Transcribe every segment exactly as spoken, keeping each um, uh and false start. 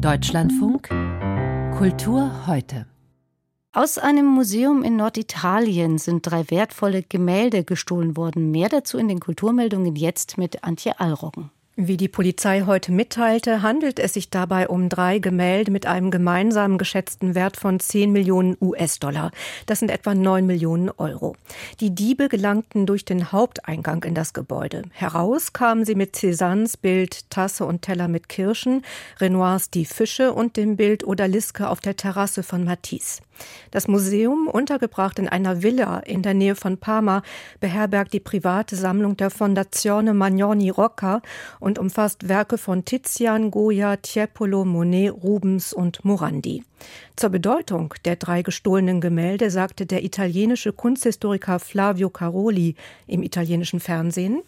Deutschlandfunk Kultur heute. Aus einem Museum in Norditalien sind drei wertvolle Gemälde gestohlen worden. Mehr dazu in den Kulturmeldungen jetzt mit Antje Allroggen. Wie die Polizei heute mitteilte, handelt es sich dabei um drei Gemälde mit einem gemeinsamen geschätzten Wert von zehn Millionen U S-Dollar. Das sind etwa neun Millionen Euro. Die Diebe gelangten durch den Haupteingang in das Gebäude. Heraus kamen sie mit Cézannes Bild Tasse und Teller mit Kirschen, Renoirs Die Fische und dem Bild Odaliske auf der Terrasse von Matisse. Das Museum, untergebracht in einer Villa in der Nähe von Parma, beherbergt die private Sammlung der Fondazione Magnoni Rocca und umfasst Werke von Tizian, Goya, Tiepolo, Monet, Rubens und Morandi. Zur Bedeutung der drei gestohlenen Gemälde sagte der italienische Kunsthistoriker Flavio Caroli im italienischen Fernsehen: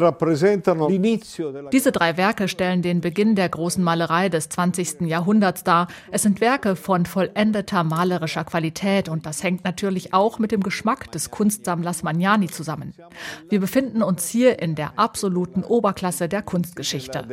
Diese drei Werke stellen den Beginn der großen Malerei des zwanzigsten Jahrhunderts dar. Es sind Werke von vollendeter malerischer Qualität und das hängt natürlich auch mit dem Geschmack des Kunstsammlers Magnani zusammen. Wir befinden uns hier in der absoluten Oberklasse der Kunstgeschichte.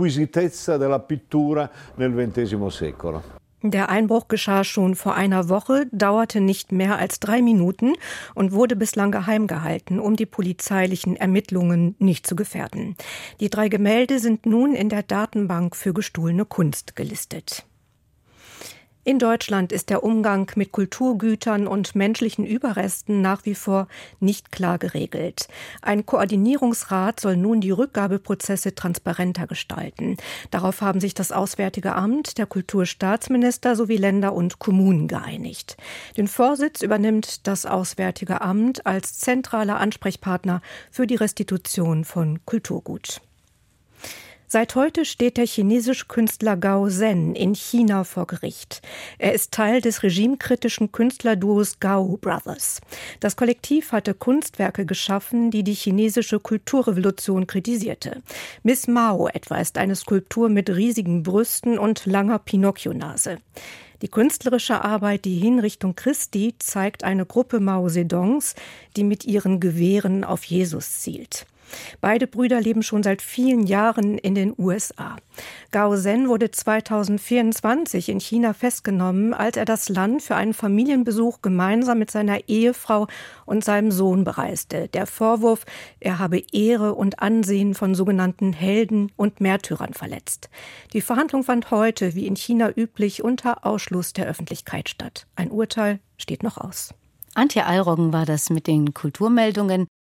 Der Einbruch geschah schon vor einer Woche, dauerte nicht mehr als drei Minuten und wurde bislang geheim gehalten, um die polizeilichen Ermittlungen nicht zu gefährden. Die drei Gemälde sind nun in der Datenbank für gestohlene Kunst gelistet. In Deutschland ist der Umgang mit Kulturgütern und menschlichen Überresten nach wie vor nicht klar geregelt. Ein Koordinierungsrat soll nun die Rückgabeprozesse transparenter gestalten. Darauf haben sich das Auswärtige Amt, der Kulturstaatsminister sowie Länder und Kommunen geeinigt. Den Vorsitz übernimmt das Auswärtige Amt als zentraler Ansprechpartner für die Restitution von Kulturgut. Seit heute steht der chinesische Künstler Gao Zhen in China vor Gericht. Er ist Teil des regimekritischen Künstlerduos Gao Brothers. Das Kollektiv hatte Kunstwerke geschaffen, die die chinesische Kulturrevolution kritisierte. Miss Mao etwa ist eine Skulptur mit riesigen Brüsten und langer Pinocchio-Nase. Die künstlerische Arbeit Die Hinrichtung Christi zeigt eine Gruppe Mao Zedongs, die mit ihren Gewehren auf Jesus zielt. Beide Brüder leben schon seit vielen Jahren in den U S A. Gao Zhen wurde zweitausendvierundzwanzig in China festgenommen, als er das Land für einen Familienbesuch gemeinsam mit seiner Ehefrau und seinem Sohn bereiste. Der Vorwurf, er habe Ehre und Ansehen von sogenannten Helden und Märtyrern verletzt. Die Verhandlung fand heute, wie in China üblich, unter Ausschluss der Öffentlichkeit statt. Ein Urteil steht noch aus. Antje Allroggen war das mit den Kulturmeldungen.